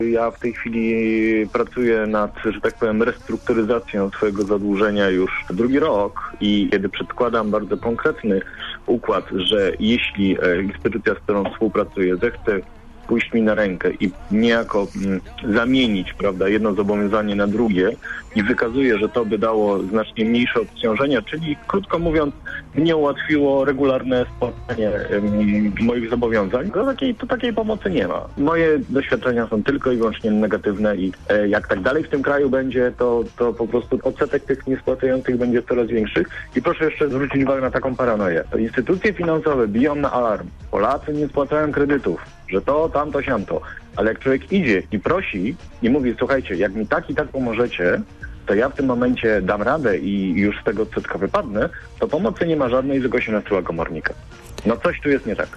Ja w tej chwili pracuję nad, że tak powiem, restrukturyzacją swojego zadłużenia już drugi rok i kiedy przedkładam bardzo konkretny układ, że jeśli instytucja, z którą współpracuję, zechce pójść mi na rękę i niejako zamienić, prawda, jedno zobowiązanie na drugie i wykazuje, że to by dało znacznie mniejsze obciążenia, czyli krótko mówiąc, mnie ułatwiło regularne spłacanie moich zobowiązań, to takiej pomocy nie ma. Moje doświadczenia są tylko i wyłącznie negatywne i jak tak dalej w tym kraju będzie, to po prostu odsetek tych niespłacających będzie coraz większy. I proszę jeszcze zwrócić uwagę na taką paranoję. To instytucje finansowe biją na alarm. Polacy nie spłacają kredytów, że to, tamto, siamto. Ale jak człowiek idzie i prosi i mówi, słuchajcie, jak mi tak i tak pomożecie, to ja w tym momencie dam radę i już z tego odsetka wypadnę, to pomocy nie ma żadnej, tylko się nasyła komornika. No coś tu jest nie tak.